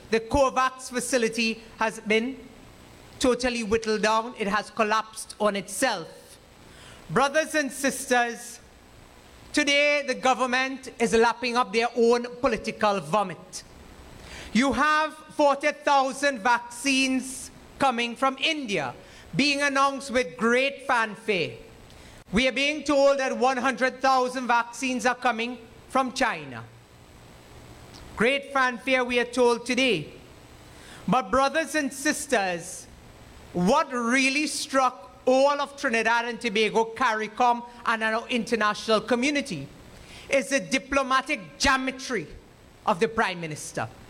the COVAX facility has been totally whittled down. It has collapsed on itself. Brothers and sisters, today the government is lapping up their own political vomit. You have 40,000 vaccines coming from India, being announced with great fanfare. We are being told that 100,000 vaccines are coming from China. Great fanfare, we are told today. But brothers and sisters, what really struck all of Trinidad and Tobago, CARICOM, and our international community is the diplomatic geometry of the Prime Minister.